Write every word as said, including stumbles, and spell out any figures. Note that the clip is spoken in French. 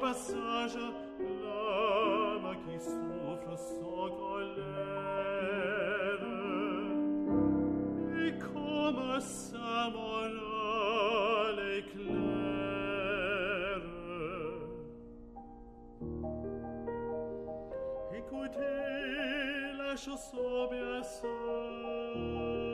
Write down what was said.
sage, l'âme qui souffre sans colère, et comme sa morale est claire. Écoutez la chanson bien sage,